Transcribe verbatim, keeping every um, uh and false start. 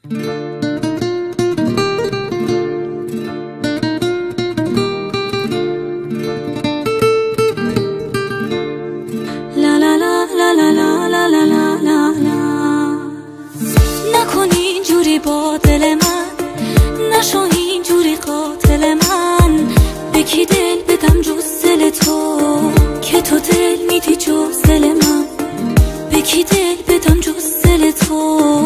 لا لا لا لا لا لا لا لا لا لا لا نکن اینجوری با دل من، نشو اینجوری قاتل من. به کی دل بدم جز دل تو که تو دل میدی جز دل من؟ به کی دل بدم جز دل تو